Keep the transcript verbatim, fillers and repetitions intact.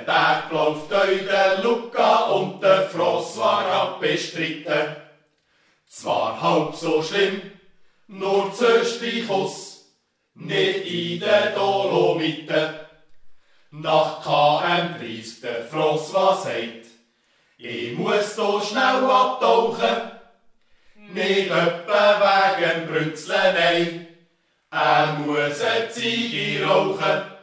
Berg läuft euch der Luca und der François abbestritten. Zwar halb so schlimm, nur Österreich aus, nicht in den Dolomiten. Nach K M dreißig der François sagt, ich muss da schnell abtauchen, nicht etwa wegen Brünzeln, nein, er muss eine Ziege rauchen.